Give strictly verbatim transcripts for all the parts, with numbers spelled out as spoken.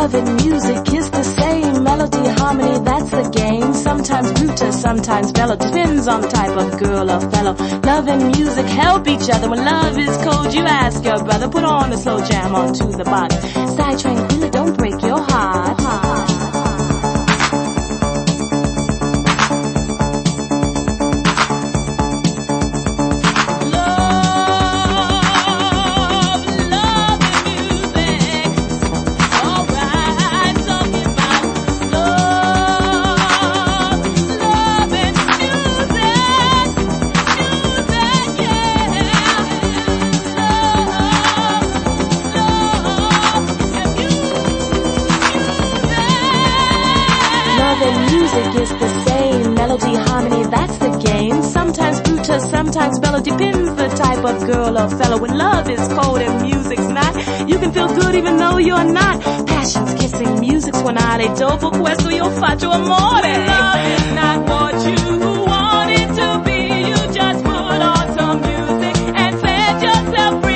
Love and music is the same. Melody, harmony, that's the game. Sometimes Brutus, sometimes bellow. Depends on the type of girl or fellow. Love and music help each other. When love is cold, you ask your brother. Put on a slow jam onto the box. Side tranquilla, don't break your heart. heart. Music is the same. Melody, harmony, that's the game. Sometimes Brutus, sometimes bellow. Depends the type of girl or fellow. When love is cold and music's not, you can feel good even though you're not. Passion's kissing, music's suonare. Dopo questo io faccio amore. Love is not what you want it to be. You just put on some music and set yourself free.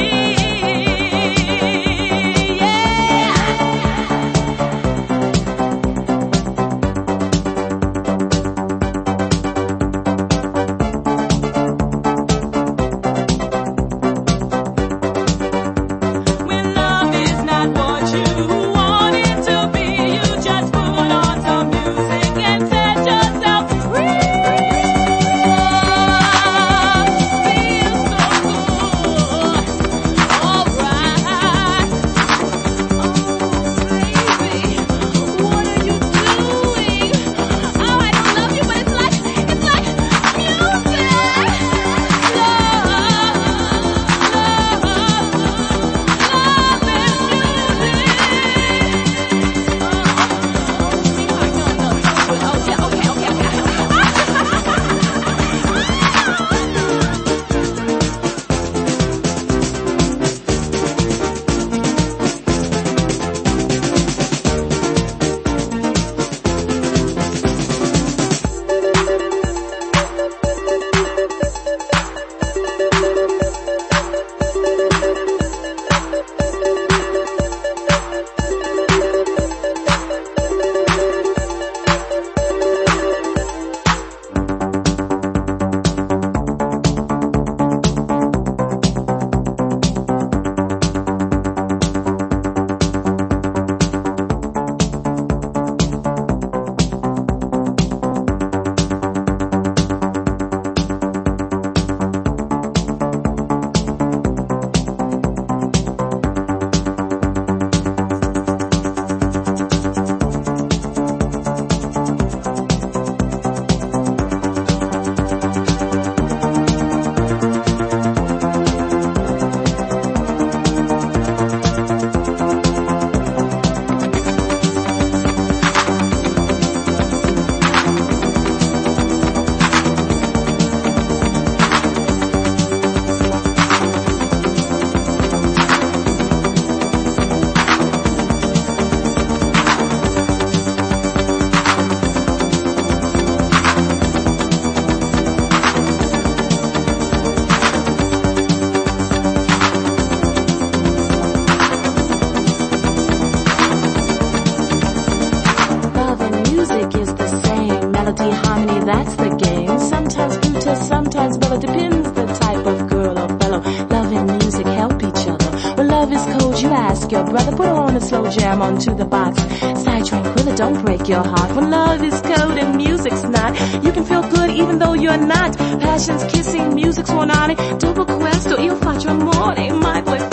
That's the game. Sometimes Brutus, sometimes bellow. Depends the type of girl or fellow. Love and music help each other. When love is cold, you ask your brother. Put on a slow jam onto the box. Side tranquilla, don't break your heart. When love is cold and music's not, you can feel good even though you're not. Passion's kissing, music's suonare. Dopo questo io faccio amore. My boy